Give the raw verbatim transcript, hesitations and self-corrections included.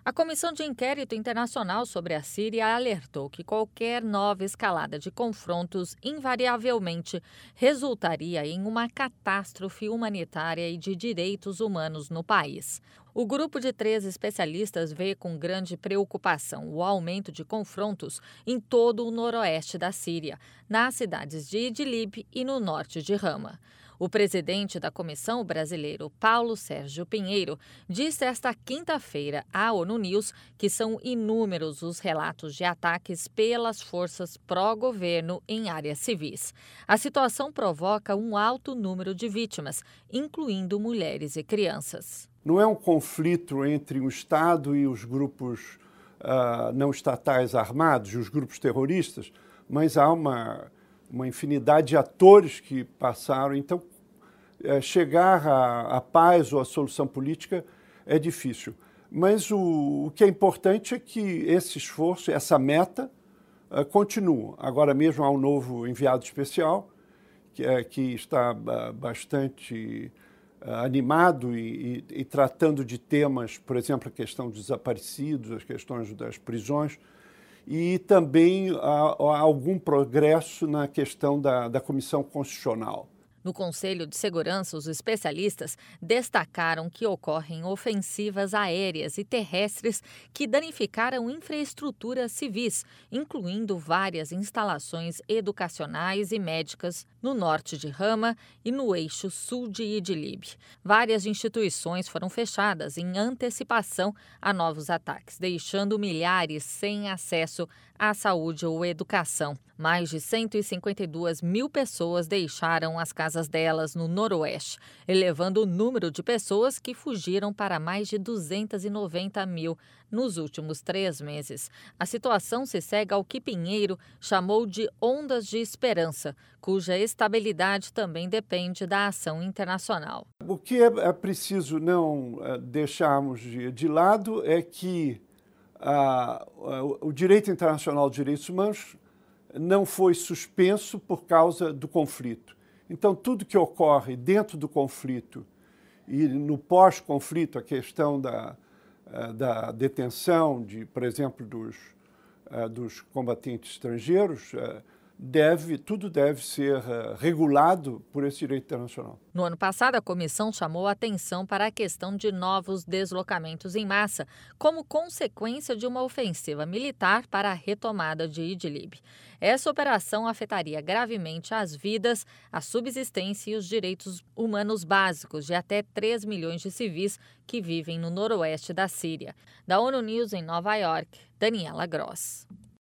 A Comissão de Inquérito Internacional sobre a Síria alertou que qualquer nova escalada de confrontos invariavelmente resultaria em uma catástrofe humanitária e de direitos humanos no país. O grupo de três especialistas vê com grande preocupação o aumento de confrontos em todo o noroeste da Síria, nas cidades de Idlib e no norte de Rama. O presidente da comissão, o brasileiro Paulo Sérgio Pinheiro, disse esta quinta-feira à ONU News que são inúmeros os relatos de ataques pelas forças pró-governo em áreas civis. A situação provoca um alto número de vítimas, incluindo mulheres e crianças. Não é um conflito entre o Estado e os grupos uh, não estatais armados, os grupos terroristas, mas há uma... uma infinidade de atores que passaram. Então, é, chegar à, à paz ou à solução política é difícil. Mas o, o que é importante é que esse esforço, essa meta, uh, continua. Agora mesmo há um novo enviado especial, que, é, que está uh, bastante uh, animado e, e, e tratando de temas, por exemplo, a questão dos desaparecidos, as questões das prisões, e também há, há algum progresso na questão da, da Comissão Constitucional. No Conselho de Segurança, os especialistas destacaram que ocorrem ofensivas aéreas e terrestres que danificaram infraestruturas civis, incluindo várias instalações educacionais e médicas no norte de Rama e no eixo sul de Idlib. Várias instituições foram fechadas em antecipação a novos ataques, deixando milhares sem acesso à saúde ou educação. Mais de cento e cinquenta e duas mil pessoas deixaram as casas delas no noroeste, elevando o número de pessoas que fugiram para mais de duzentos e noventa mil nos últimos três meses. A situação se segue ao que Pinheiro chamou de ondas de esperança, cuja estabilidade também depende da ação internacional. O que é preciso não deixarmos de, de lado é que ah, o direito internacional de direitos humanos não foi suspenso por causa do conflito. Então, tudo que ocorre dentro do conflito e no pós-conflito, a questão da, da detenção, de, por exemplo, dos, dos combatentes estrangeiros, deve, tudo deve ser regulado por esse direito internacional. No ano passado, a comissão chamou a atenção para a questão de novos deslocamentos em massa, como consequência de uma ofensiva militar para a retomada de Idlib. Essa operação afetaria gravemente as vidas, a subsistência e os direitos humanos básicos de até três milhões de civis que vivem no noroeste da Síria. Da ONU News em Nova York, Daniela Gross.